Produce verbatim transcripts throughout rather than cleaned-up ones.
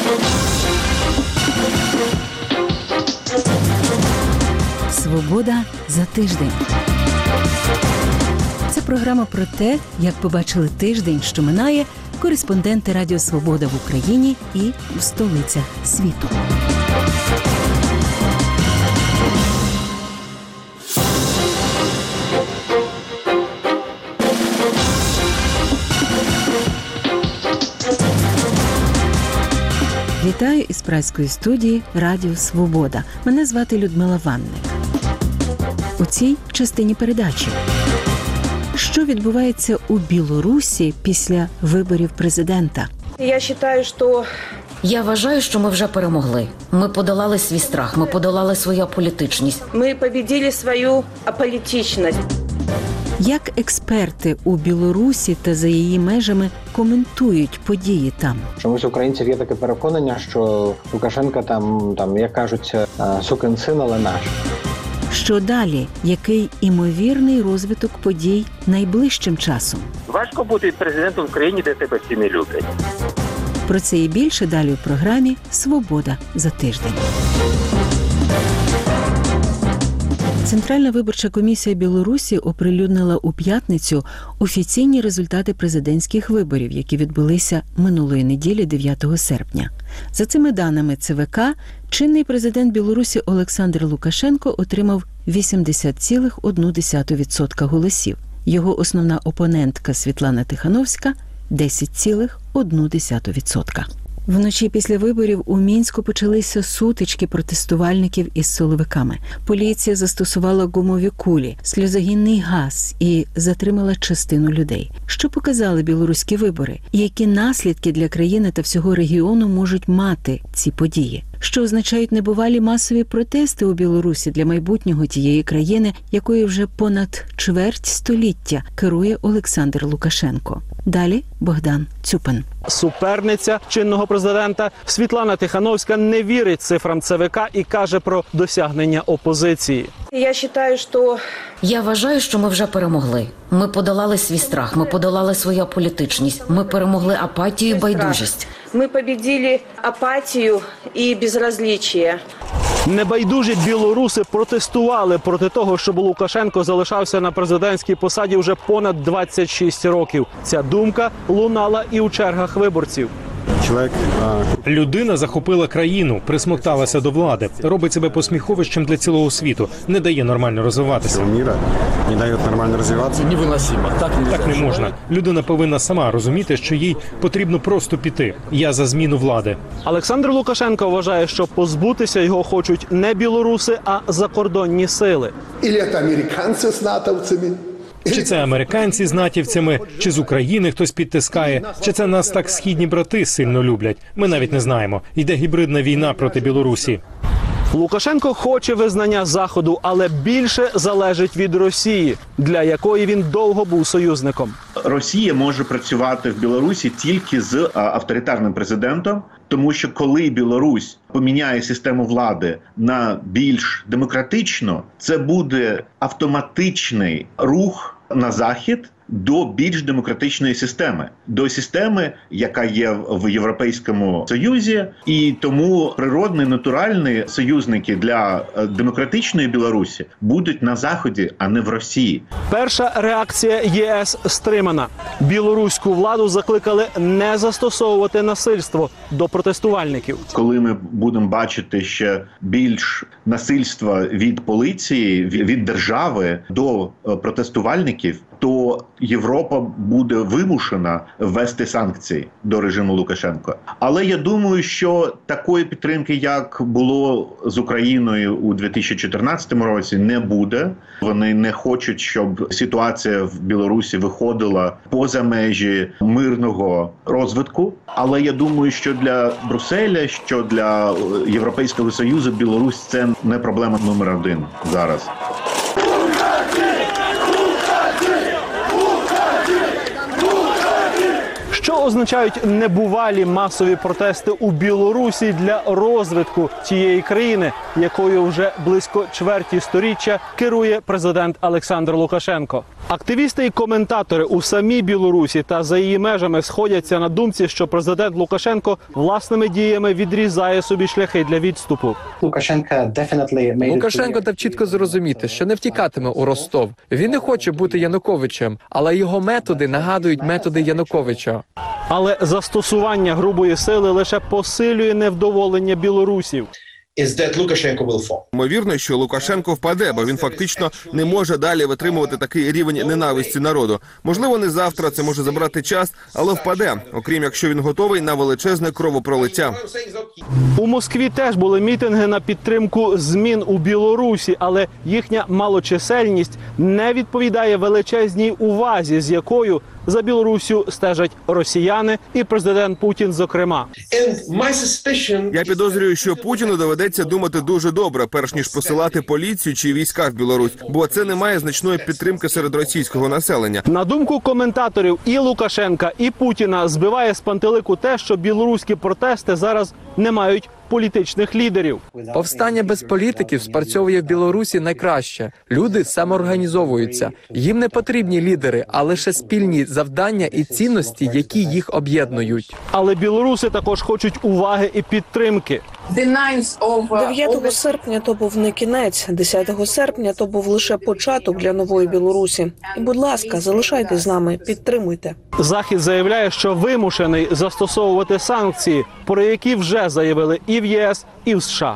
Свобода за тиждень. Це програма про те, як побачили тиждень, що минає, кореспонденти Радіо Свобода в Україні і в столицях світу. Вітаю із празької студії Радіо Свобода. Мене звати Людмила Ванник. У цій частині передачі. Що відбувається у Білорусі після виборів президента? Я вважаю, що... Я вважаю, що ми вже перемогли. Ми подолали свій страх, ми подолали свою аполітичність. Ми победили свою аполітичність. Як експерти у Білорусі та за її межами коментують події там? Чомусь українців є таке переконання, що Лукашенко там, там як кажуть, сукин син, але наш. Що далі? Який імовірний розвиток подій найближчим часом? Важко бути президентом в країні, де тебе всі не люблять. Про це і більше далі у програмі «Свобода за тиждень». Центральна виборча комісія Білорусі оприлюднила у п'ятницю офіційні результати президентських виборів, які відбулися минулої неділі, дев'ятого серпня. За цими даними ЦВК, чинний президент Білорусі Олександр Лукашенко отримав вісімдесят цілих одна десята відсотка голосів. Його основна опонентка Світлана Тихановська – десять цілих одна десята відсотка. Вночі після виборів у Мінську почалися сутички протестувальників із силовиками. Поліція застосувала гумові кулі, сльозогінний газ і затримала частину людей. Що показали білоруські вибори? І які наслідки для країни та всього регіону можуть мати ці події? Що означають небувалі масові протести у Білорусі для майбутнього тієї країни, якою вже понад чверть століття керує Олександр Лукашенко? Далі Богдан Цюпин. Суперниця чинного президента Світлана Тихановська не вірить цифрам ЦВК і каже про досягнення опозиції. Я вважаю, що... Я вважаю, що ми вже перемогли. Ми подолали свій страх, ми подолали свою аполітичність, ми перемогли апатію і байдужість. Ми победили апатію і безразличие. Небайдужі білоруси протестували проти того, щоб Лукашенко залишався на президентській посаді вже понад двадцять шість років. Ця думка лунала і у чергах виборців. Людина захопила країну, присмокталася до влади, робить себе посміховищем для цілого світу, не дає нормально розвиватися. Не дає нормально розвиватися? Невиносимо. Так, так не можна. Людина повинна сама розуміти, що їй потрібно просто піти. Я за зміну влади. Олександр Лукашенко вважає, що позбутися його хочуть не білоруси, а закордонні сили. Ілі це американці з натовцями? Чи це американці з натівцями, чи з України хтось підтискає, чи це нас так східні брати сильно люблять. Ми навіть не знаємо. Йде гібридна війна проти Білорусі. Лукашенко хоче визнання Заходу, але більше залежить від Росії, для якої він довго був союзником. Росія може працювати в Білорусі тільки з авторитарним президентом, тому що коли Білорусь поміняє систему влади на більш демократичну, це буде автоматичний рух на Захід до більш демократичної системи, до системи, яка є в Європейському Союзі, і тому природні, натуральні союзники для демократичної Білорусі будуть на Заході, а не в Росії. Перша реакція ЄС стримана. Білоруську владу закликали не застосовувати насильство до протестувальників. Коли ми будемо бачити ще більш насильства від поліції, від держави до протестувальників, то Європа буде вимушена ввести санкції до режиму Лукашенка. Але я думаю, що такої підтримки, як було з Україною у дві тисячі чотирнадцятому році, не буде. Вони не хочуть, щоб ситуація в Білорусі виходила поза межі мирного розвитку. Але я думаю, що для Брюсселя, що для Європейського Союзу Білорусь – це не проблема номер один зараз. Що означають небувалі масові протести у Білорусі для розвитку тієї країни, якою вже близько чверті сторіччя керує президент Олександр Лукашенко? Активісти і коментатори у самій Білорусі та за її межами сходяться на думці, що президент Лукашенко власними діями відрізає собі шляхи для відступу. Лукашенко дав чітко зрозуміти, що не втікатиме у Ростов. Він не хоче бути Януковичем, але його методи нагадують методи Януковича. Але застосування грубої сили лише посилює невдоволення білорусів. Ймовірно, що Лукашенко впаде, бо він фактично не може далі витримувати такий рівень ненависті народу. Можливо, не завтра, це може забрати час, але впаде, окрім якщо він готовий на величезне кровопролиття. У Москві теж були мітинги на підтримку змін у Білорусі, але їхня малочисельність не відповідає величезній увазі, з якою за Білоруссю стежать росіяни і президент Путін зокрема. Я підозрюю, що Путіну доведеться думати дуже добре, перш ніж посилати поліцію чи війська в Білорусь, бо це не має значної підтримки серед російського населення. На думку коментаторів, і Лукашенка, і Путіна збиває з пантелику те, що білоруські протести зараз не мають політичних лідерів. Повстання без політиків спрацьовує в Білорусі найкраще. Люди самоорганізовуються. Їм не потрібні лідери, а лише спільні завдання і цінності, які їх об'єднують. Але білоруси також хочуть уваги і підтримки. дев'ятого серпня то був не кінець, десятого серпня то був лише початок для нової Білорусі. І, будь ласка, залишайтесь з нами, підтримуйте. Захід заявляє, що вимушений застосовувати санкції, про які вже заявили і в ЄС, і в США.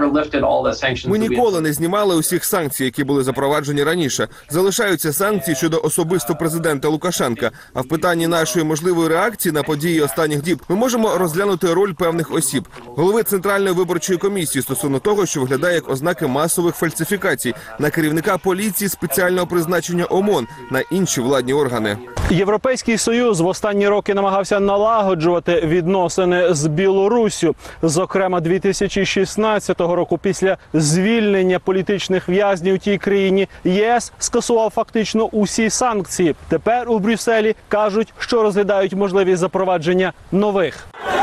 Ми ніколи не знімали усіх санкцій, які були запроваджені раніше. Залишаються санкції щодо особисто президента Лукашенка. А в питанні нашої можливої реакції на події останніх діб ми можемо розглянути роль певних осіб. Голови Центральної виборчої комісії стосовно того, що виглядає як ознаки масових фальсифікацій, на керівника поліції спеціального призначення ОМОН, на інші владні органи. Європейський Союз в останні роки намагався налагоджувати відносини з Білоруссю. Зокрема, дві тисячі шістнадцятого року після звільнення політичних в'язнів у тій країні ЄС скасував фактично усі санкції. Тепер у Брюсселі кажуть, що розглядають можливість запровадження нових.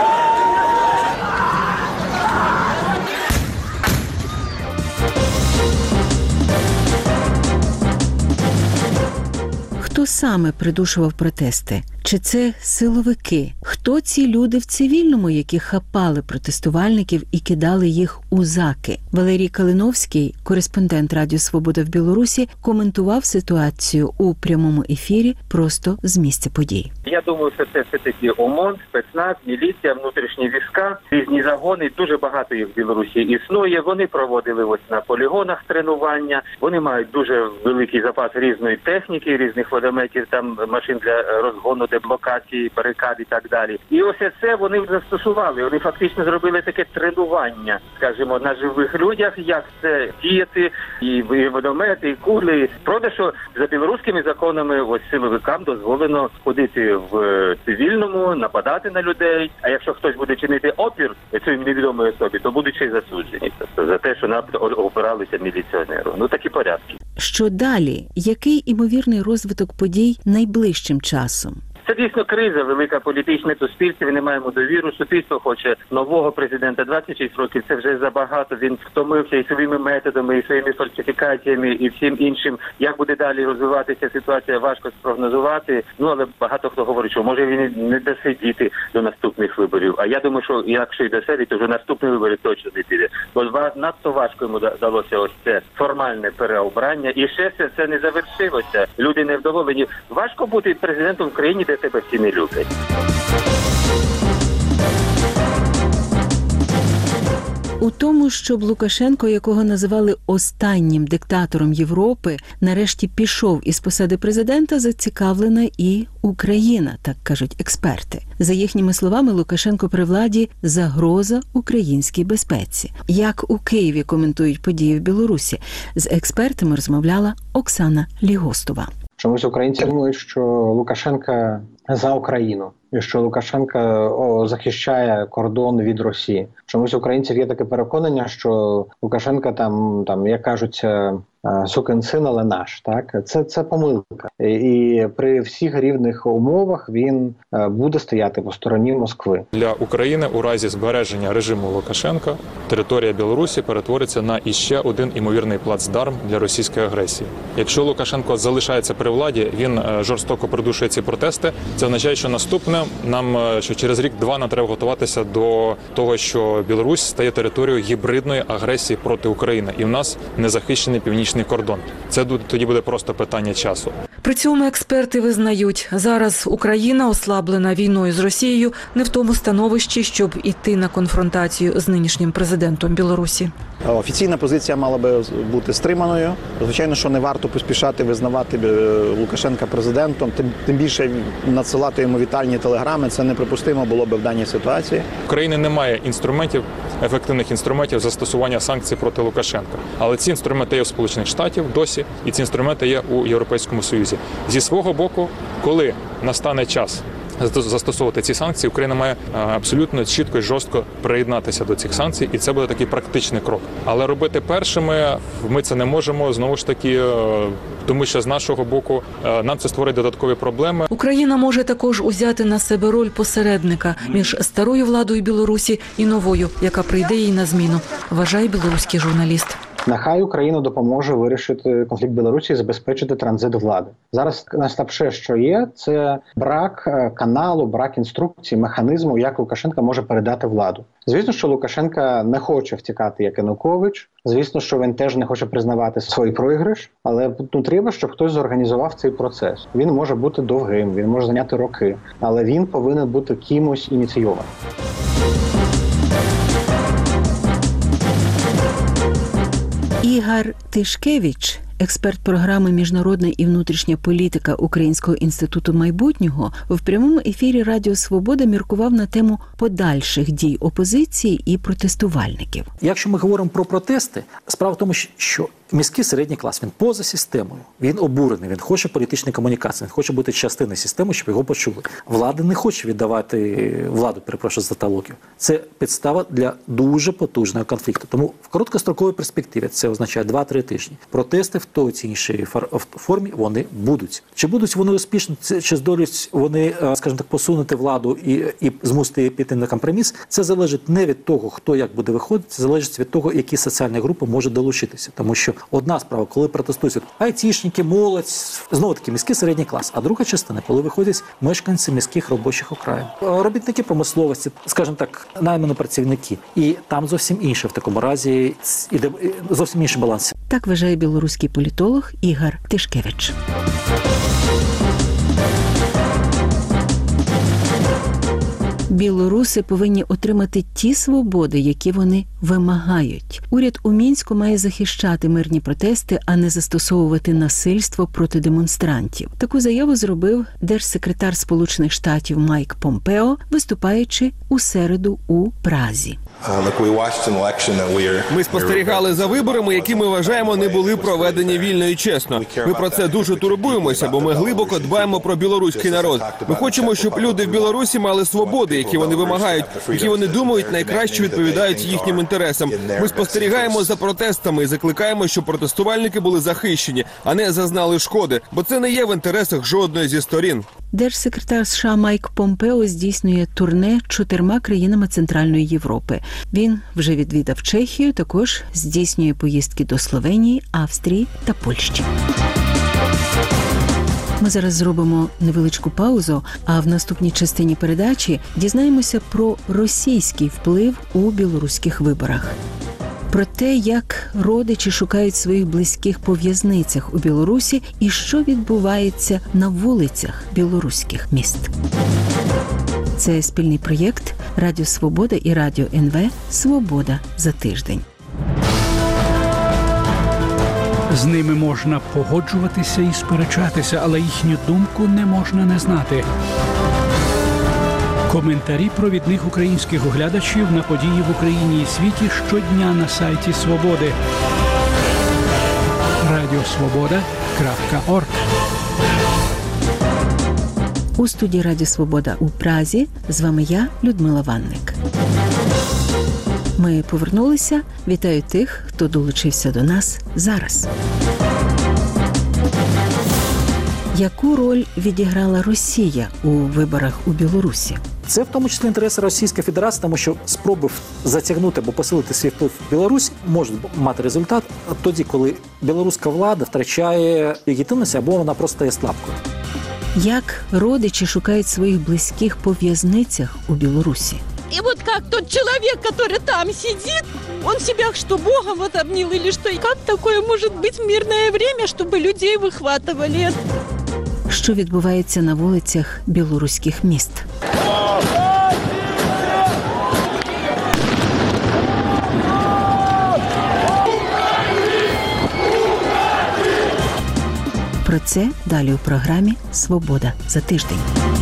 Хто саме придушував протести? Чи це силовики? Хто ці люди в цивільному, які хапали протестувальників і кидали їх у заки? Валерій Калиновський, кореспондент Радіо Свобода в Білорусі, коментував ситуацію у прямому ефірі просто з місця подій. Я думаю, що це все-таки ОМОН, спецназ, міліція, внутрішні війська, різні загони. Дуже багато їх в Білорусі існує. Вони проводили ось на полігонах тренування. Вони мають дуже великий запас різної техніки, різних водометів, там машин для розгону, деблокації, барикад і так далі. І ось це вони застосували. Вони фактично зробили таке тренування, скажімо, на живих людях, як це діяти, і водомети, і кулі. Правда, що за білоруськими законами ось силовикам дозволено ходити в цивільному, нападати на людей. А якщо хтось буде чинити опір цій невідомій особі, то будуть ще й засуджені. Тобто за те, що напад опиралися міліціонеру. Ну такі порядки. Що далі? Який імовірний розвиток подій найближчим часом? Це дійсно криза, велика політична в суспільстві, не маємо довіру. Суспільство хоче нового президента. двадцять шість років – це вже забагато. Він втомився і своїми методами, і своїми фальсифікаціями, і всім іншим. Як буде далі розвиватися ситуація, важко спрогнозувати. Ну, але багато хто говорить, що може він не досидіти до наступних виборів. А я думаю, що якщо й досидить, то вже наступні вибори точно не піде. Бо надто важко йому далося ось це формальне переобрання. І ще все це не завершилося. Люди невдоволені. Важко бути президентом в країні, де тебе всі не люблять. У тому, щоб Лукашенко, якого називали останнім диктатором Європи, нарешті пішов із посади президента, зацікавлена і Україна, так кажуть експерти. За їхніми словами, Лукашенко при владі – загроза українській безпеці. Як у Києві коментують події в Білорусі? З експертами розмовляла Оксана Лігостова. Чомусь українці думають, що Лукашенка за Україну, і що Лукашенко о, захищає кордон від Росії. Чомусь у українців є таке переконання, що Лукашенко там, там як кажуть, сукин син, але наш. Так? Це, це помилка. І, і при всіх рівних умовах він буде стояти по стороні Москви. Для України у разі збереження режиму Лукашенка територія Білорусі перетвориться на іще один імовірний плацдарм для російської агресії. Якщо Лукашенко залишається при владі, він жорстоко придушує ці протести, це означає, що наступне нам, що через рік-два нам треба готуватися до того, що Білорусь стає територією гібридної агресії проти України. І в нас незахищений північний кордон. Це тоді буде просто питання часу. При цьому експерти визнають, зараз Україна, ослаблена війною з Росією, не в тому становищі, щоб іти на конфронтацію з нинішнім президентом Білорусі. Офіційна позиція мала би бути стриманою. Звичайно, що не варто поспішати визнавати Лукашенка президентом, тим, тим більше надсилати йому вітальні телеграми. Це неприпустимо було б в даній ситуації. В Україні немає інструментів, ефективних інструментів застосування санкцій проти Лукашенка. Але ці інструменти є в Сполучених Штатів досі, і ці інструменти є у Європейському Союзі. Зі свого боку, коли настане час застосовувати ці санкції, Україна має абсолютно чітко і жорстко приєднатися до цих санкцій, і це буде такий практичний крок. Але робити першими ми це не можемо, знову ж таки, тому що з нашого боку нам це створить додаткові проблеми. Україна може також узяти на себе роль посередника між старою владою Білорусі і новою, яка прийде їй на зміну, вважає білоруський журналіст. Нехай Україна допоможе вирішити конфлікт Білорусі і забезпечити транзит влади. Зараз найслабше, що є, це брак каналу, брак інструкцій, механізму, як Лукашенко може передати владу. Звісно, що Лукашенко не хоче втікати, як Янукович. Звісно, що він теж не хоче признавати свій програш. Але ну, треба, щоб хтось зорганізував цей процес. Він може бути довгим, він може зайняти роки. Але він повинен бути кимось ініційованим. Ігор Тишкевич, експерт програми «Міжнародна і внутрішня політика Українського інституту майбутнього», в прямому ефірі Радіо Свобода міркував на тему подальших дій опозиції і протестувальників. Якщо ми говоримо про протести, справа в тому, що міський середній клас, він поза системою, він обурений, він хоче політичної комунікації, він хоче бути частиною системи, щоб його почули. Влада не хоче віддавати владу, перепрошую за тавтологію. Це підстава для дуже потужного конфлікту. Тому в короткостроковій перспективі, це означає два-три тижні, протести в той чи іншій формі вони будуть. Чи будуть вони успішні, чи здолюють вони, скажімо так, посунути владу і, і змусити її піти на компроміс, це залежить не від того, хто як буде виходити, це залежить від того, які соціальні групи можуть долучитися. Тому що одна справа, коли протестують айтішники, молодь, знову-таки міський середній клас, а друга частина, коли виходять мешканці міських робочих окраїн. Робітники промисловості, скажімо так, наймані працівники. І там зовсім інше в такому разі, іде зовсім інший баланс. Так вважає білоруський політолог Ігор Тишкевич. Білоруси повинні отримати ті свободи, які вони вимагають. Уряд у Мінську має захищати мирні протести, а не застосовувати насильство проти демонстрантів. Таку заяву зробив держсекретар Сполучених Штатів Майк Помпео, виступаючи у середу у Празі. Ми спостерігали за виборами, які ми вважаємо не були проведені вільно і чесно. Ми про це дуже турбуємося, бо ми глибоко дбаємо про білоруський народ. Ми хочемо, щоб люди в Білорусі мали свободи, які вони вимагають, які вони думають найкраще відповідають їхнім інтересам. Ми спостерігаємо за протестами і закликаємо, щоб протестувальники були захищені, а не зазнали шкоди, бо це не є в інтересах жодної зі сторін. Держсекретар США Майк Помпео здійснює турне чотирма країнами Центральної Європи. Він вже відвідав Чехію, також здійснює поїздки до Словенії, Австрії та Польщі. Ми зараз зробимо невеличку паузу, а в наступній частині передачі дізнаємося про російський вплив у білоруських виборах. Про те, як родичі шукають своїх близьких по в'язницях у Білорусі і що відбувається на вулицях білоруських міст. Це спільний проєкт Радіо Свобода і Радіо ен ве «Свобода за тиждень». З ними можна погоджуватися і сперечатися, але їхню думку не можна не знати. Коментарі провідних українських оглядачів на події в Україні і світі щодня на сайті Свободи. радіосвобода крапка орг. У студії Радіо Свобода у Празі з вами я, Людмила Ванник. Ми повернулися. Вітаю тих, хто долучився до нас зараз. Яку роль відіграла Росія у виборах у Білорусі? Це в тому числі інтереси Російської Федерації, тому що спроби затягнути або посилити свій вплив в Білорусь можуть мати результат тоді, коли білоруська влада втрачає легітимність або вона просто стає слабкою. Як родичі шукають своїх близьких по в'язницях у Білорусі? И вот как тот человек, который там сидит, он себя что, Богом вот обнил или что? И как такое может быть в мирное время, чтобы людей выхватывали? Що відбувається на вулицях білоруських міст? Про це далі у програмі «Свобода за тиждень».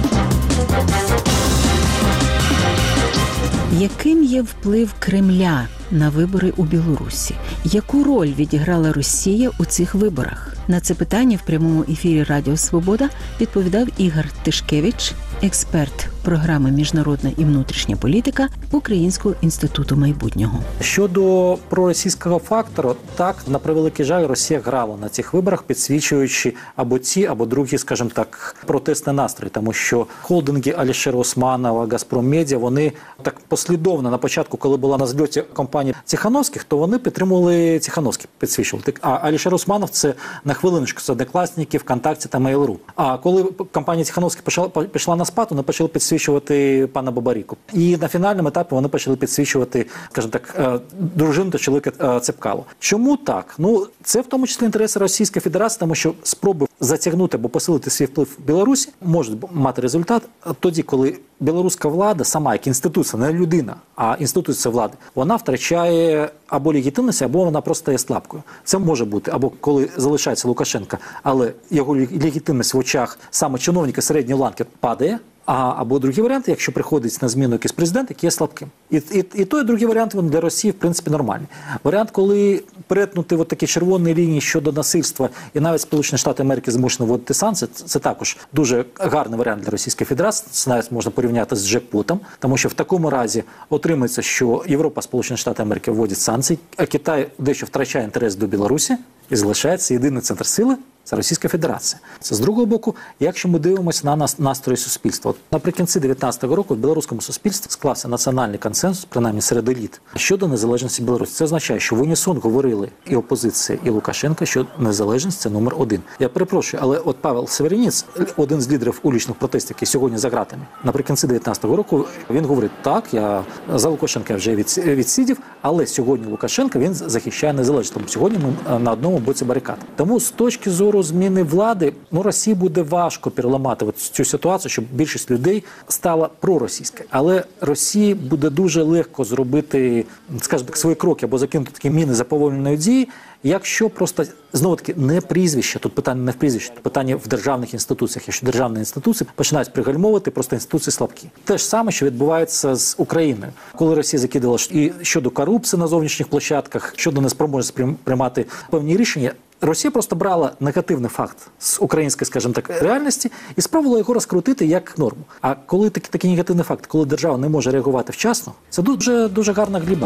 Яким є вплив Кремля на вибори у Білорусі? Яку роль відіграла Росія у цих виборах? На це питання в прямому ефірі Радіо Свобода відповідав Ігор Тишкевич, експерт програми «Міжнародна і внутрішня політика» Українського інституту майбутнього. Щодо проросійського фактору, так, на превеликий жаль, Росія грала на цих виборах, підсвічуючи або ці, або другі, скажімо так, протестні настрої, тому що холдинги Алішера Усманова, Газпром Медіа, вони так послідовно на початку, коли була на зльоті компанії Тихановських, то вони підтримували Тихановських, підсвічували. А Алішер Усманов – це на хвилиночку з Однокласники, ВКонтакті та Mail.ru. А коли компанія Тихановських пішла, пішла на спад, вони почали підсвічувати пана Бабаріку. І на фінальному етапі вони почали підсвічувати, скажімо так, дружину та чоловіка Цепкало. Чому так? Ну, це в тому числі інтереси Російської Федерації, тому що спроби затягнути або посилити свій вплив в Білорусі можуть мати результат тоді, коли білоруська влада сама, як інституція, не людина, а інституція влади, вона втрачає або легітимність, або вона просто є слабкою. Це може бути або коли залишається Лукашенко, але його легітимність в очах саме чиновника середньої ланки падає, а, або другий варіант, якщо приходить на зміну якийсь президент, який є слабким. І, і, і той, і другий варіант він для Росії, в принципі, нормальний. Варіант, коли перетнути от такі червоні лінії щодо насильства, і навіть Сполучені Штати Америки змушені вводити санкції, це, це також дуже гарний варіант для Російської Федерації. Це навіть можна порівняти з джекпотом, тому що в такому разі отримається, що Європа, Сполучені Штати Америки вводять санкції, а Китай дещо втрачає інтерес до Білорусі і залишається єдиний центр сили – це Російська Федерація. Це з другого боку, якщо ми дивимося на нас, настрої суспільства. От наприкінці дев'ятнадцятого року в білоруському суспільстві склався національний консенсус, принаймні серед еліт, щодо незалежності Білорусі. Це означає, що в унісон говорили і опозиція, і Лукашенко, що незалежність – це номер один. Я перепрошую, але от Павел Северинець, один з лідерів улічних протестів, який сьогодні за ґратами, наприкінці дев'ятнадцятого року, він говорить, так, я за Лукашенка вже відсидів, але сьогодні Лукашенко, він захищає незалежність. Тому сьогодні ми на одному боці барикад. Тому з точки зору зміни влади, ну, Росії буде важко переламати от цю ситуацію, щоб більшість людей стала проросійською. Але Росії буде дуже легко зробити, скажімо так, свої кроки або закинути такі міни заповільненої дії, якщо просто, знову-таки, не прізвище, тут питання не в прізвищі, тут питання в державних інституціях. Якщо державні інституції починають пригальмовувати, просто інституції слабкі. Те ж саме, що відбувається з Україною. Коли Росія закидала і щодо корупції на зовнішніх площадках, щодо неспроможності приймати певні рішення, Росія просто брала негативний факт з української, скажімо так, реальності і спробувала його розкрутити як норму. А коли такий, такий негативний факт, коли держава не може реагувати вчасно, це дуже, дуже гарна гліба.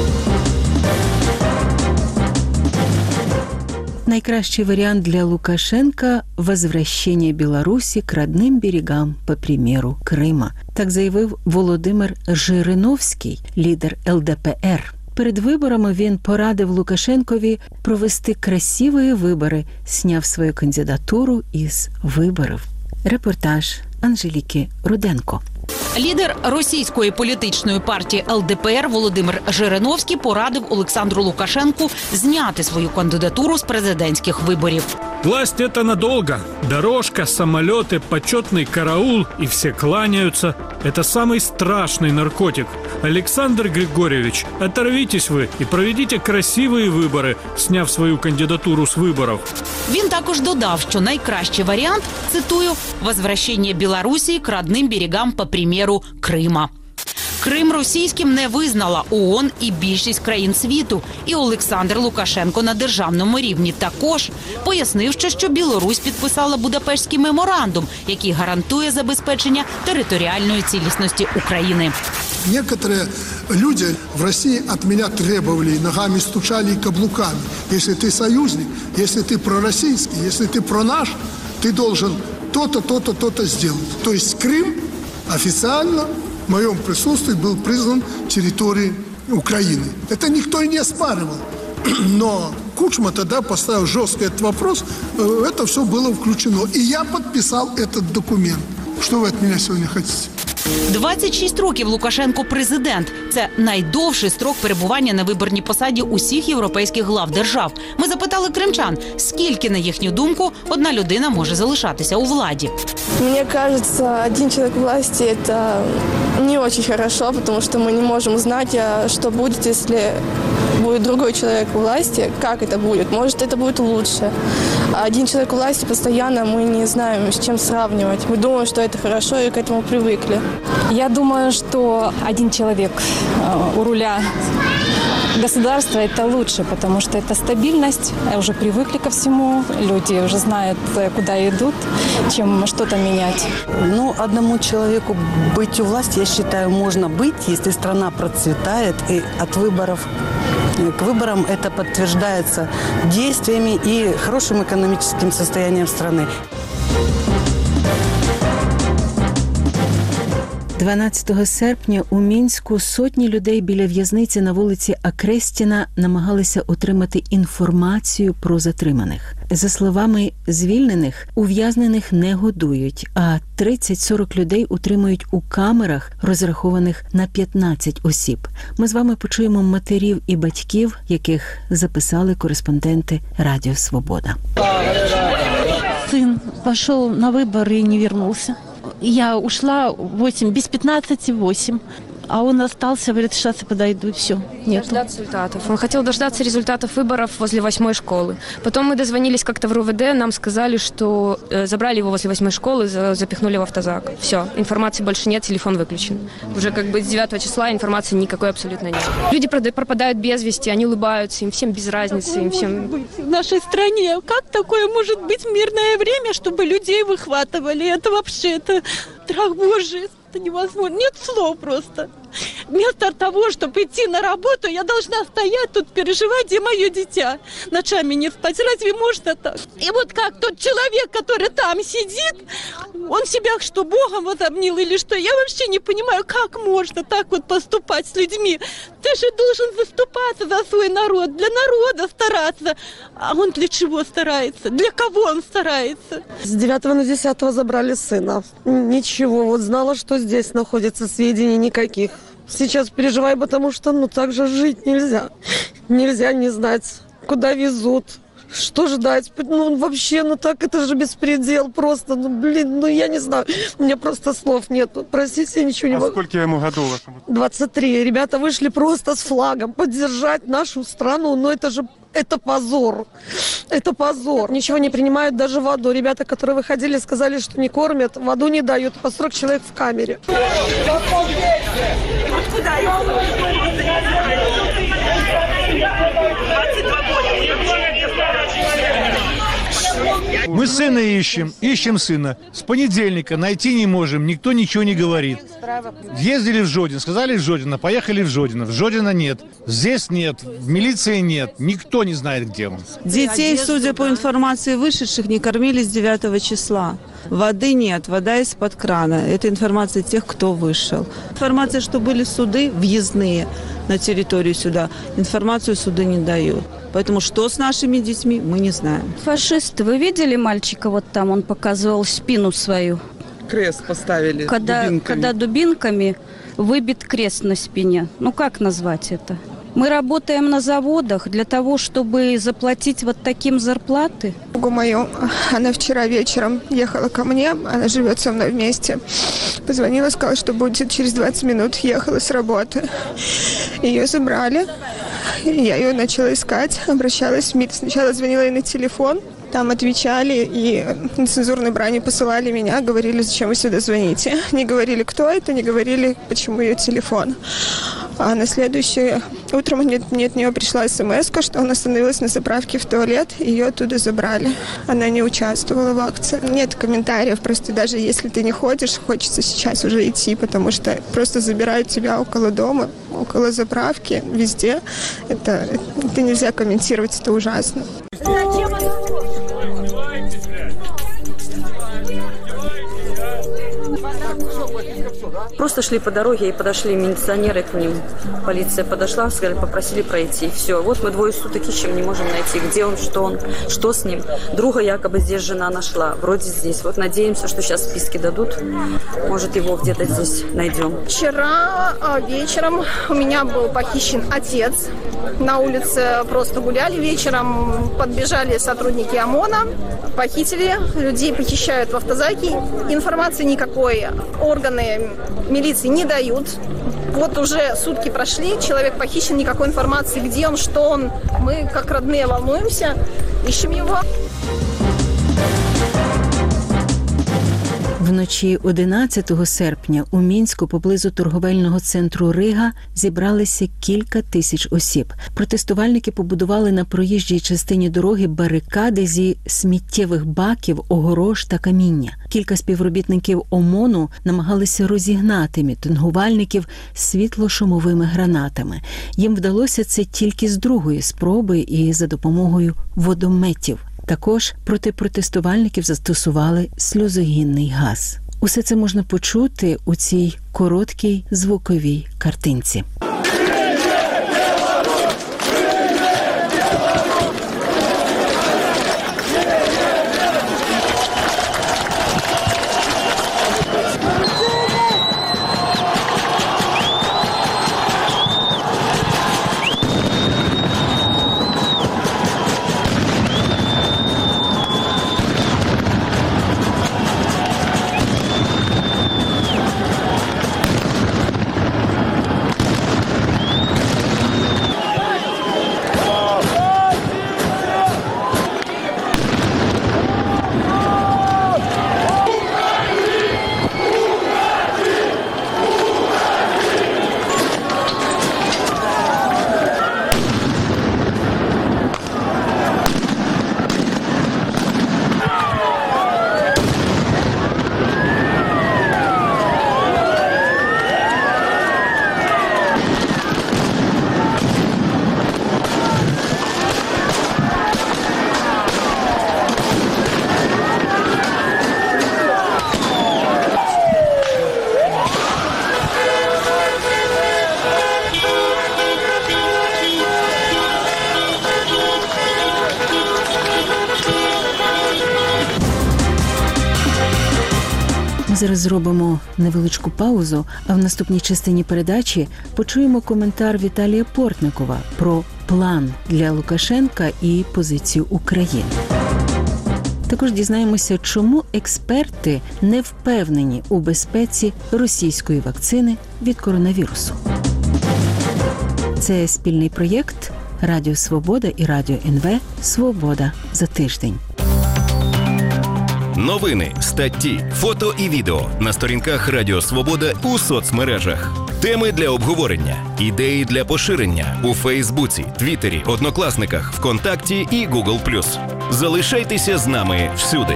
Найкращий варіант для Лукашенка – возвращення Білорусі к родним берегам, по примеру Крима. Так заявив Володимир Жириновський, лідер ел де пе ер. Перед виборами він порадив Лукашенкові провести красиві вибори, сняв свою кандидатуру із виборів. Репортаж Анжеліки Руденко. Лідер російської політичної партії ел де пе ер Володимир Жириновський порадив Олександру Лукашенку зняти свою кандидатуру з президентських виборів. Власть – это надолго. Дорожка, самолеты, почетный караул, и все кланяются. Это самый страшный наркотик. Александр Григорьевич, оторвитесь вы и проведите красивые выборы, сняв свою кандидатуру з виборів. Він також додав, що найкращий варіант, цитую, «возвращение Білорусі к родним берегам по примеру Крима». Крим російським не визнала ООН і більшість країн світу. І Олександр Лукашенко на державному рівні також пояснив, ще, що Білорусь підписала Будапештський меморандум, який гарантує забезпечення територіальної цілісності України. Некоторые люди в России от меня требовали, ногами стучали и каблуками. Если ты союзник, если ты пророссийский, если ты про наш, ты должен то-то, то-то, то-то сделать. То есть Крым официально в моем присутствии был признан территорией Украины. Это никто и не оспаривал. Но Кучма тогда поставил жестко этот вопрос, это все было включено. И я подписал этот документ. Что вы от меня сегодня хотите? двадцять шість років Лукашенко президент. Це найдовший строк перебування на виборній посаді усіх європейських глав держав. Ми запитали кримчан, скільки, на їхню думку, одна людина може залишатися у владі. Мне кажется, один человек власти – это не очень хорошо, потому что мы не можем знать, что будет, если будет другой человек у власти, как это будет. Может, это будет лучше. А один человек у власти постоянно мы не знаем, с чем сравнивать. Мы думаем, что это хорошо и к этому привыкли. Я думаю, что один человек у руля государства – это лучше, потому что это стабильность, уже привыкли ко всему, люди уже знают, куда идут, чем что-то менять. Ну, одному человеку быть у власти, я считаю, можно быть, если страна процветает, и от выборов к выборам это подтверждается действиями и хорошим экономическим состоянием страны. дванадцятого серпня у Мінську сотні людей біля в'язниці на вулиці Акрестіна намагалися отримати інформацію про затриманих. За словами звільнених, ув'язнених не годують, а тридцять-сорок людей утримують у камерах, розрахованих на п'ятнадцять осіб. Ми з вами почуємо матерів і батьків, яких записали кореспонденти Радіо Свобода. Сын пошел на выборы и не вернулся. Я ушла в восемь, без пятнадцати восемь. А он остался, говорит, сейчас я подойду, и все. Нет. Дождаться результатов. Он хотел дождаться результатов выборов возле восьмой школы. Потом мы дозвонились как-то в РУВД, нам сказали, что э, забрали его возле восьмой школы, за, запихнули в автозак. Все, информации больше нет, телефон выключен. Уже как бы с девятого числа информации никакой абсолютно нет. Люди пропадают без вести, они улыбаются, им всем без разницы, им всем... В нашей стране как такое может быть в мирное время, чтобы людей выхватывали? Это вообще, это страх Божий. Это невозможно. Нет слов просто. Вместо того, чтобы идти на работу, я должна стоять тут, переживать, где мое дитя. Ночами не спать. Разве можно так? И вот как тот человек, который там сидит, он себя что, Богом возомнил или что? Я вообще не понимаю, как можно так вот поступать с людьми. Ты же должен заступаться за свой народ, для народа стараться. А он для чего старается? Для кого он старается? С девятого на десятого забрали сына. Ничего, вот знала, что здесь находится, сведений никаких. Сейчас переживаю, потому что, ну, так же жить нельзя. Нельзя не знать, куда везут, что ждать. Ну, вообще, ну, так это же беспредел просто. Ну, блин, ну, я не знаю. У меня просто слов нет. Простите, я ничего не могу. А сколько ему годов вашему? двадцать три. Ребята вышли просто с флагом поддержать нашу страну. Но это же... Это позор. Это позор. Ничего не принимают, даже воду. Ребята, которые выходили, сказали, что не кормят, воду не дают. По сорок человек в камере. Мы сына ищем, ищем сына. С понедельника найти не можем, никто ничего не говорит. Ездили в Жодино, сказали в Жодино, поехали в Жодино. В Жодино нет, здесь нет, в милиции нет, никто не знает, где он. Детей, судя по информации вышедших, не кормили с девятого числа. Воды нет, вода из-под крана. Это информация тех, кто вышел. Информация, что были суды въездные на территорию сюда. Информацию суды не дают. Поэтому что с нашими детьми, мы не знаем. Фашисты, вы видели мальчика вот там? Он показывал спину свою. Крест поставили когда, дубинками. Когда дубинками выбит крест на спине. Ну как назвать это? Мы работаем на заводах для того, чтобы заплатить вот таким зарплаты. Другу мою, она вчера вечером ехала ко мне, она живет со мной вместе. Позвонила, сказала, что будет через двадцать минут, ехала с работы. Ее забрали, я ее начала искать, обращалась в МИД. Сначала звонила ей на телефон, Там отвечали и нецензурной бранью посылали меня, говорили, зачем вы сюда звоните. Не говорили, кто это, не говорили, почему ее телефон. А на следующее утром мне, мне от нее пришла смс-ка, что она остановилась на заправке в туалет, ее оттуда забрали. Она не участвовала в акции. Нет комментариев, просто даже если ты не ходишь, хочется сейчас уже идти, потому что просто забирают тебя около дома, около заправки, везде. Это, это нельзя комментировать, это ужасно. Просто шли по дороге и подошли милиционеры к ним. Полиция подошла, сказали, попросили пройти. Все, вот мы двое суток ищем, не можем найти, где он, что он, что с ним. Друга якобы здесь жена нашла, вроде здесь. Вот надеемся, что сейчас списки дадут. Может, его где-то здесь найдем. Вчера вечером у меня был похищен отец. На улице просто гуляли вечером, подбежали сотрудники ОМОНа, похитили, людей похищают в автозаке. Информации никакой органы милиции не дают. Вот уже сутки прошли, человек похищен, никакой информации, где он, что он. Мы, как родные, волнуемся, ищем его. Вночі одинадцятого серпня у Мінську поблизу торговельного центру Рига зібралися кілька тисяч осіб. Протестувальники побудували на проїжджій частині дороги барикади зі сміттєвих баків, огорож та каміння. Кілька співробітників ОМОНу намагалися розігнати мітингувальників світло-шумовими гранатами. Їм вдалося це тільки з другої спроби і за допомогою водометів. Також проти протестувальників застосували сльозогінний газ. Усе це можна почути у цій короткій звуковій картинці. Зараз зробимо невеличку паузу, а в наступній частині передачі почуємо коментар Віталія Портникова про план для Лукашенка і позицію України. Також дізнаємося, чому експерти не впевнені у безпеці російської вакцини від коронавірусу. Це спільний проєкт Радіо Свобода і Радіо ен ве «Свобода за тиждень». Новини, статті, фото і відео на сторінках Радіо Свобода у соцмережах. Теми для обговорення, ідеї для поширення у Фейсбуці, Твіттері, Однокласниках, ВКонтакті і Гугл плюс. Залишайтеся з нами всюди.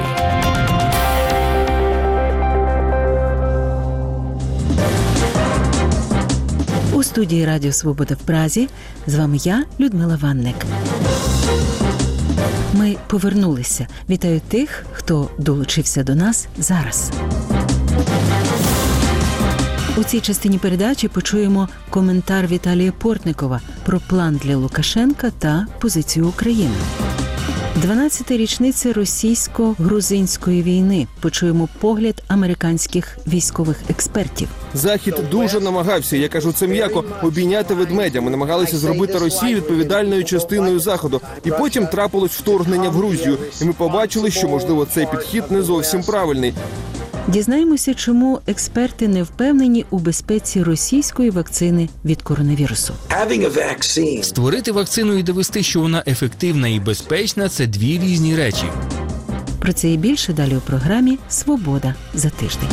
У студії Радіо Свобода в Празі з вами я, Людмила Ванник. Ми повернулися. Вітаю тих, хто долучився до нас зараз. У цій частині передачі почуємо коментар Віталія Портникова про план для Лукашенка та позицію України. дванадцята річниця російсько-грузинської війни. Почуємо погляд американських військових експертів. Захід дуже намагався, я кажу це м'яко, обійняти ведмедя. Ми намагалися зробити Росію відповідальною частиною Заходу. І потім трапилось вторгнення в Грузію. І ми побачили, що, можливо, цей підхід не зовсім правильний. Дізнаємося, чому експерти не впевнені у безпеці російської вакцини від коронавірусу. Створити вакцину і довести, що вона ефективна і безпечна – це дві різні речі. Про це і більше далі у програмі «Свобода за тиждень».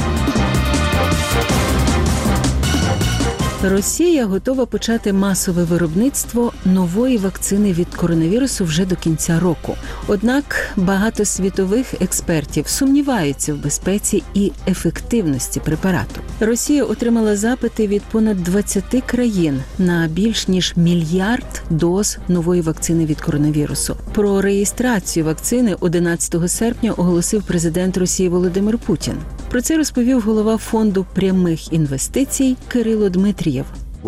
Росія готова почати масове виробництво нової вакцини від коронавірусу вже до кінця року. Однак багато світових експертів сумніваються в безпеці і ефективності препарату. Росія отримала запити від понад двадцяти країн на більш ніж мільярд доз нової вакцини від коронавірусу. Про реєстрацію вакцини одинадцятого серпня оголосив президент Росії Володимир Путін. Про це розповів голова фонду прямих інвестицій Кирило Дмитрієв.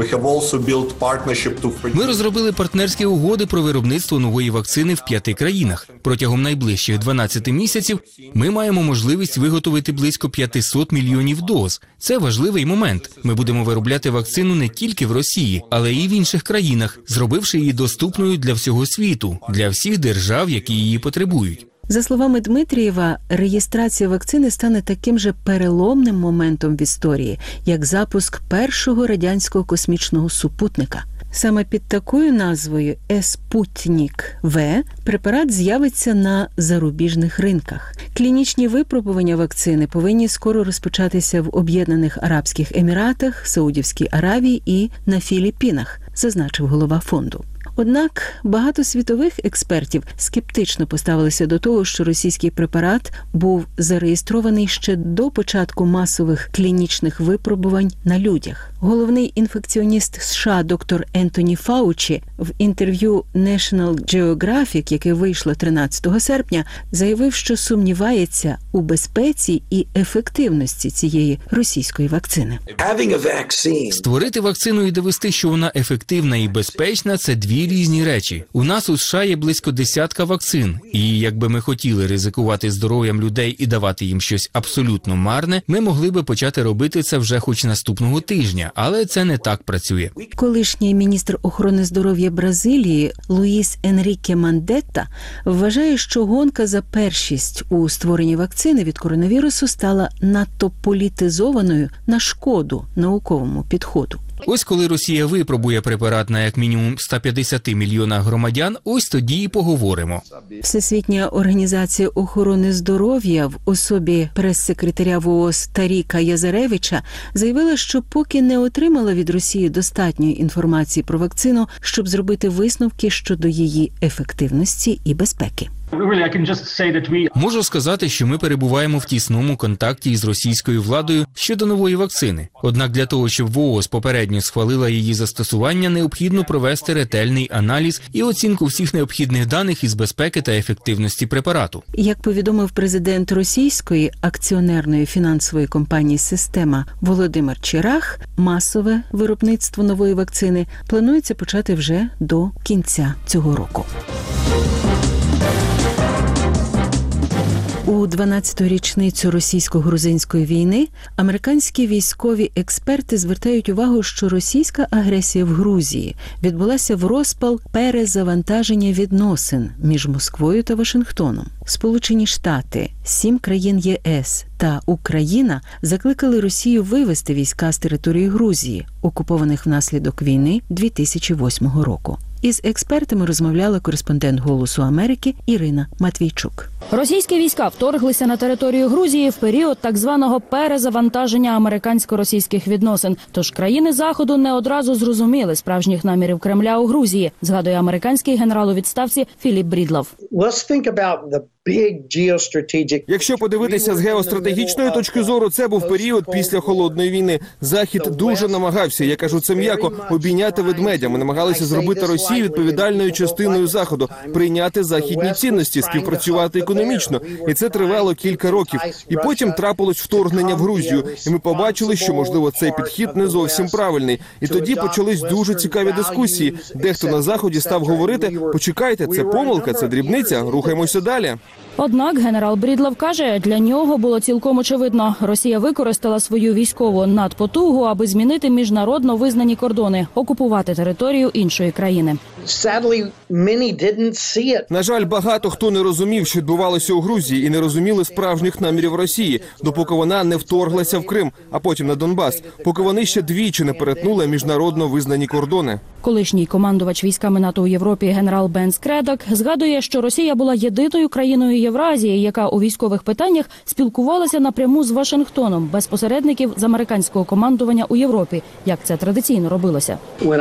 Ми розробили партнерські угоди про виробництво нової вакцини в п'яти країнах. Протягом найближчих дванадцяти місяців ми маємо можливість виготовити близько п'ятсот мільйонів доз. Це важливий момент. Ми будемо виробляти вакцину не тільки в Росії, але й в інших країнах, зробивши її доступною для всього світу, для всіх держав, які її потребують. За словами Дмитрієва, реєстрація вакцини стане таким же переломним моментом в історії, як запуск першого радянського космічного супутника. Саме під такою назвою «Еспутнік-В» препарат з'явиться на зарубіжних ринках. Клінічні випробування вакцини повинні скоро розпочатися в Об'єднаних Арабських Еміратах, Саудівській Аравії і на Філіппінах, зазначив голова фонду. Однак багато світових експертів скептично поставилися до того, що російський препарат був зареєстрований ще до початку масових клінічних випробувань на людях. Головний інфекціоніст США доктор Ентоні Фаучі в інтерв'ю National Geographic, яке вийшло тринадцятого серпня, заявив, що сумнівається у безпеці і ефективності цієї російської вакцини. Створити вакцину і довести, що вона ефективна і безпечна – це дві різні речі. У нас у США є близько десятка вакцин, і якби ми хотіли ризикувати здоров'ям людей і давати їм щось абсолютно марне, ми могли би почати робити це вже хоч наступного тижня, але це не так працює. Колишній міністр охорони здоров'я Бразилії Луїс Енріке Мандетта вважає, що гонка за першість у створенні вакцини від коронавірусу стала надто політизованою на шкоду науковому підходу. Ось коли Росія випробує препарат на як мінімум ста п'ятдесяти мільйонах громадян, ось тоді і поговоримо. Всесвітня організація охорони здоров'я в особі прес-секретаря ВООЗ Таріка Язаревича заявила, що поки не отримала від Росії достатньої інформації про вакцину, щоб зробити висновки щодо її ефективності і безпеки. Можу сказати, що ми перебуваємо в тісному контакті із російською владою щодо нової вакцини. Однак для того, щоб ВООЗ попередньо схвалила її застосування, необхідно провести ретельний аналіз і оцінку всіх необхідних даних із безпеки та ефективності препарату. Як повідомив президент російської акціонерної фінансової компанії «Система» Володимир Чирах, масове виробництво нової вакцини планується почати вже до кінця цього року. У дванадцяту річницю російсько-грузинської війни американські військові експерти звертають увагу, що російська агресія в Грузії відбулася в розпал перезавантаження відносин між Москвою та Вашингтоном. Сполучені Штати, сім країн ЄС та Україна закликали Росію вивести війська з території Грузії, окупованих внаслідок війни дві тисячі восьмого року. Із експертами розмовляла кореспондент «Голосу Америки» Ірина Матвійчук. Російські війська вторглися на територію Грузії в період так званого перезавантаження американсько-російських відносин. Тож країни Заходу не одразу зрозуміли справжніх намірів Кремля у Грузії, згадує американський генерал у відставці Філіп Брідлов. Якщо подивитися з геостратегічної точки зору, це був період після Холодної війни. Захід дуже намагався, я кажу це м'яко, обійняти ведмедя. Ми намагалися зробити Росію відповідальною частиною Заходу, прийняти західні цінності, співпрацювати економічно. І це тривало кілька років. І потім трапилось вторгнення в Грузію. І ми побачили, що, можливо, цей підхід не зовсім правильний. І тоді почались дуже цікаві дискусії. Дехто на Заході став говорити, почекайте, це помилка, це дрібниця, рухаємося далі. Однак генерал Брідлов каже, для нього було цілком очевидно. Росія використала свою військову надпотугу, аби змінити міжнародно визнані кордони, окупувати територію іншої країни. На жаль, багато хто не розумів, що відбувалося у Грузії, і не розуміли справжніх намірів Росії, допоки вона не вторглася в Крим, а потім на Донбас, поки вони ще двічі не перетнули міжнародно визнані кордони. Колишній командувач військами НАТО у Європі генерал Бен Скредак згадує, що Росія була єдиною країною Євразії, яка у військових питаннях спілкувалася напряму з Вашингтоном, без посередників з американського командування у Європі, як це традиційно робилося.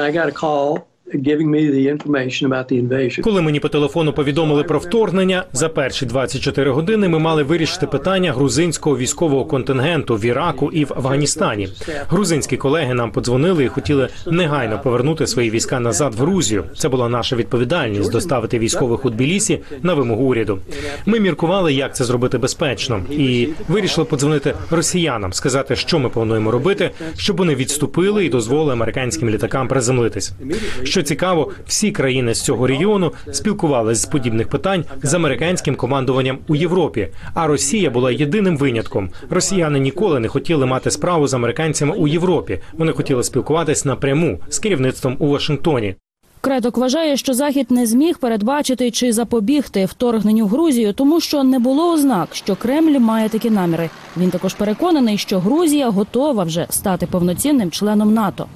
Коли мені по телефону повідомили про вторгнення, за перші двадцять чотири години ми мали вирішити питання грузинського військового контингенту в Іраку і в Афганістані. Грузинські колеги нам подзвонили і хотіли негайно повернути свої війська назад в Грузію. Це була наша відповідальність – доставити військових у Тбілісі на вимогу уряду. Ми міркували, як це зробити безпечно, і вирішили подзвонити росіянам, сказати, що ми плануємо робити, щоб вони відступили і дозволили американським літакам приземлитись. Що цікаво, всі країни з цього регіону спілкувалися з подібних питань з американським командуванням у Європі, а Росія була єдиним винятком. Росіяни ніколи не хотіли мати справу з американцями у Європі. Вони хотіли спілкуватись напряму з керівництвом у Вашингтоні. Кредок вважає, що Захід не зміг передбачити чи запобігти вторгненню в Грузію, тому що не було ознак, що Кремль має такі наміри. Він також переконаний, що Грузія готова вже стати повноцінним членом НАТО.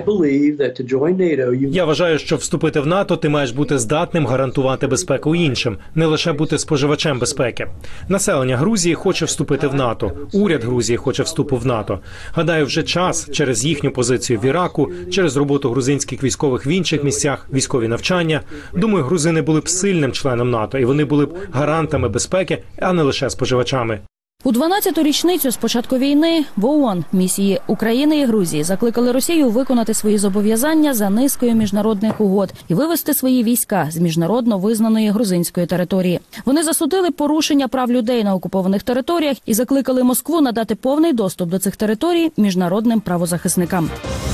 Я вважаю, що вступити в НАТО ти маєш бути здатним гарантувати безпеку іншим, не лише бути споживачем безпеки. Населення Грузії хоче вступити в НАТО, уряд Грузії хоче вступу в НАТО. Гадаю, вже час через їхню позицію в Іраку, через роботу грузинських військових в інших місцях, військові навчання. Думаю, грузини були б сильним членом НАТО, і вони були б гарантами безпеки, а не лише споживачами. У дванадцяту річницю з початку війни в ООН місії України і Грузії закликали Росію виконати свої зобов'язання за низкою міжнародних угод і вивести свої війська з міжнародно визнаної грузинської території. Вони засудили порушення прав людей на окупованих територіях і закликали Москву надати повний доступ до цих територій міжнародним правозахисникам.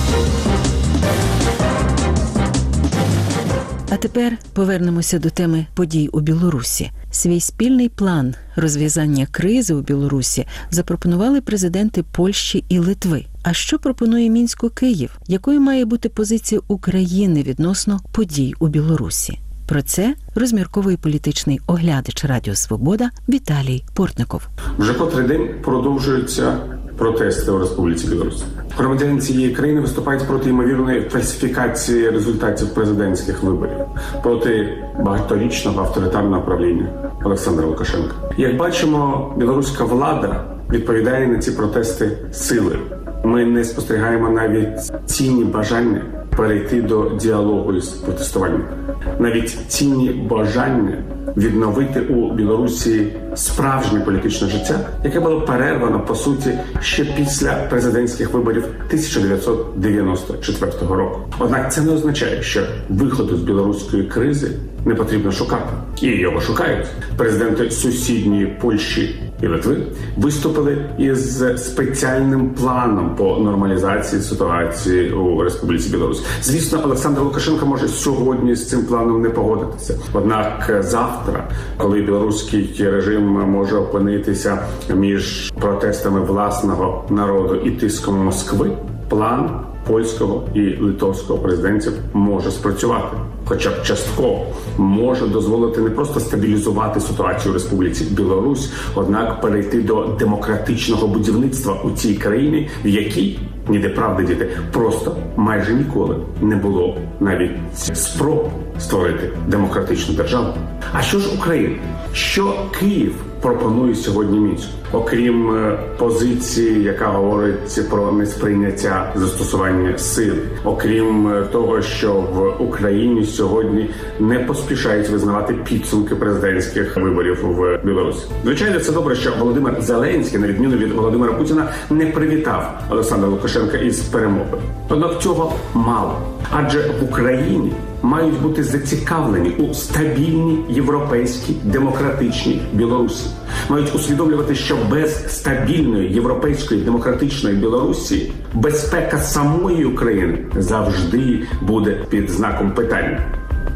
А тепер повернемося до теми подій у Білорусі. Свій спільний план розв'язання кризи у Білорусі запропонували президенти Польщі і Литви. А що пропонує Мінську Київ? Якою має бути позиція України відносно подій у Білорусі? Про це розмірковує політичний оглядач Радіо Свобода Віталій Портников. Вже котрий день продовжуються протести у Республіці Білорусь. Громадяни цієї країни виступають проти ймовірної фальсифікації результатів президентських виборів, проти багаторічного авторитарного правління Олександра Лукашенка. Як бачимо, білоруська влада відповідає на ці протести силою. Ми не спостерігаємо навіть тіні бажання перейти до діалогу із протестувальниками. Навіть тіні бажання відновити у Білорусі справжнє політичне життя, яке було перервано, по суті, ще після президентських виборів тисяча дев'ятсот дев'яносто четвертого року. Однак це не означає, що виходу з білоруської кризи не потрібно шукати. І його шукають. Президенти сусідньої Польщі і Литви виступили із спеціальним планом по нормалізації ситуації у Республіці Білорусь. Звісно, Олександр Лукашенко може сьогодні з цим планом не погодитися. Однак завтра, коли білоруський режим може опинитися між протестами власного народу і тиском Москви, план польського і литовського президентів може спрацювати. Хоча б частково може дозволити не просто стабілізувати ситуацію в Республіці Білорусь, однак перейти до демократичного будівництва у цій країні, в якій, ніде правди діти, просто майже ніколи не було навіть спроб створити демократичну державу. А що ж Україна? Що Київ пропонує сьогодні Мінську? Окрім позиції, яка говорить про несприйняття застосування сили, окрім того, що в Україні сьогодні не поспішають визнавати підсумки президентських виборів в Білорусі. Звичайно, це добре, що Володимир Зеленський, на відміну від Володимира Путіна, не привітав Олександра Лукашенка із перемоги. Однак цього мало. Адже в Україні мають бути зацікавлені у стабільній європейській демократичній Білорусі. Мають усвідомлювати, що без стабільної європейської демократичної Білорусі безпека самої України завжди буде під знаком питання.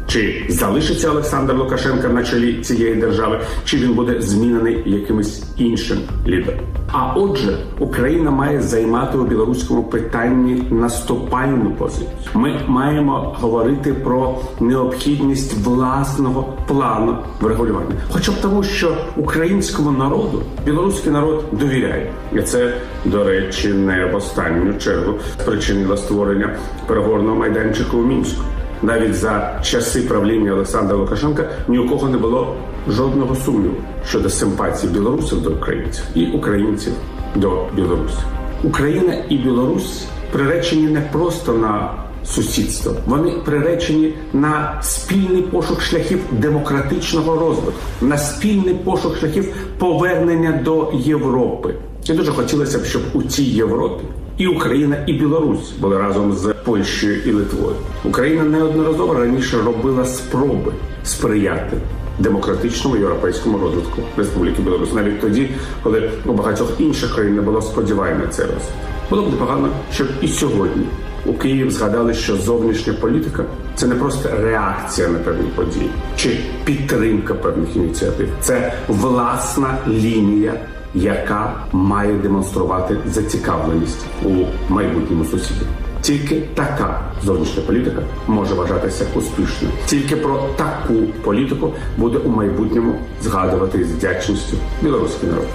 Чи залишиться Олександр Лукашенко на чолі цієї держави, чи він буде змінений якимось іншим лідером. А отже, Україна має займати у білоруському питанні наступальну позицію. Ми маємо говорити про необхідність власного плану врегулювання. Хоча б тому, що українському народу білоруський народ довіряє. І це, до речі, не в останню чергу спричинило створення переговорного майданчику у Мінську. Навіть за часи правління Олександра Лукашенка ні у кого не було жодного сумніву щодо симпатії білорусів до українців і українців до білорусів. Україна і Білорусь приречені не просто на сусідство, вони приречені на спільний пошук шляхів демократичного розвитку, на спільний пошук шляхів повернення до Європи. І дуже хотілося б, щоб у цій Європі і Україна, і Білорусь були разом з Польщею і Литвою. Україна неодноразово раніше робила спроби сприяти демократичному європейському розвитку Республіки Білорусь. Навіть тоді, коли у багатьох інших країн не було сподівань на цей розвиток. Було б непогано, щоб і сьогодні у Києві згадали, що зовнішня політика – це не просто реакція на певні події чи підтримка певних ініціатив. Це власна лінія, яка має демонструвати зацікавленість у майбутньому сусіді. Тільки така зовнішня політика може вважатися успішною. Тільки про таку політику буде у майбутньому згадувати з вдячністю білоруський народ.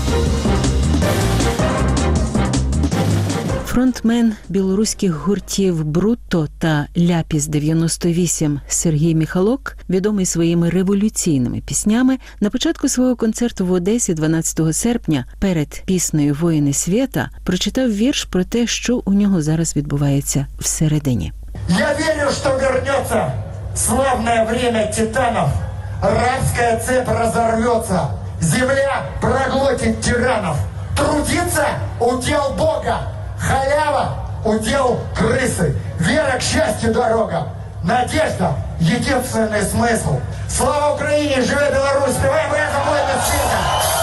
Фронтмен білоруських гуртів «Брутто» та «Ляпіс дев'яносто вісім» Сергій Міхалок, відомий своїми революційними піснями, на початку свого концерту в Одесі дванадцятого серпня перед піснею «Воїни світа» прочитав вірш про те, що у нього зараз відбувається всередині. Я вірю, що вернеться славне время титанов, рабська цепь розорвется, земля проглотить тиранов, трудиться удел Бога, халява – удел крысы, вера к счастью – дорога, надежда – единственный смысл. Слава Украине, живе Беларусь, спеваем разом воины света!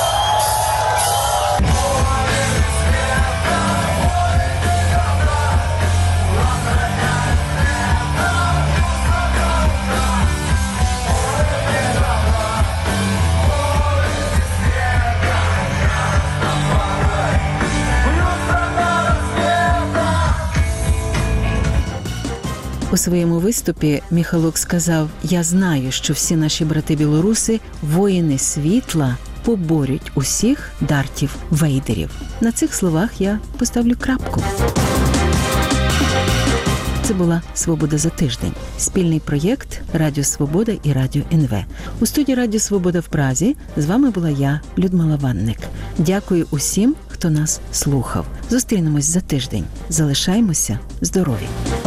У своєму виступі Міхалок сказав: «Я знаю, що всі наші брати-білоруси, воїни світла, поборють усіх дартів Вейдерів». На цих словах я поставлю крапку. Це була «Свобода за тиждень» – спільний проєкт Радіо Свобода і Радіо ен ве. У студії Радіо Свобода в Празі з вами була я, Людмила Ванник. Дякую усім, хто нас слухав. Зустрінемось за тиждень. Залишаємося здорові!